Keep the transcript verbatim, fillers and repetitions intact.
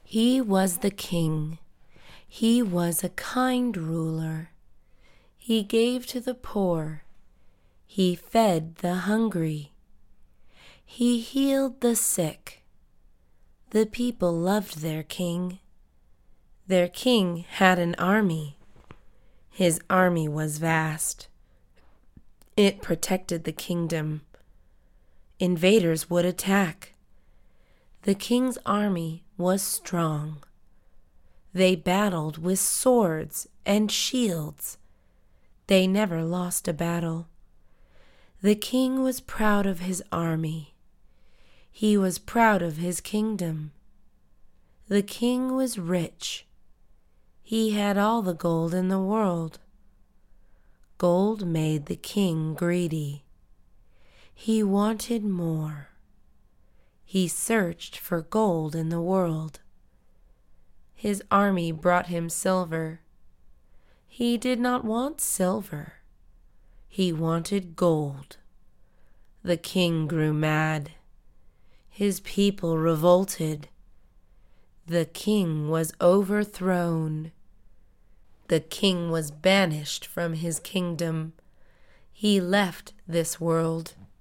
He was the king. He was a kind ruler. He gave to the poor. He fed the hungry. He healed the sick. The people loved their king. Their king had an army. His army was vast. It protected the kingdom. Invaders would attack. The king's army was strong. They battled with swords and shields. They never lost a battle. The king was proud of his army. He was proud of his kingdom. The king was rich. He had all the gold in the world. Gold made the king greedy. He wanted more. He searched for gold in the world. His army brought him silver. He did not want silver. He wanted gold. The king grew mad. His people revolted. The king was overthrown. The king was banished from his kingdom. He left this world.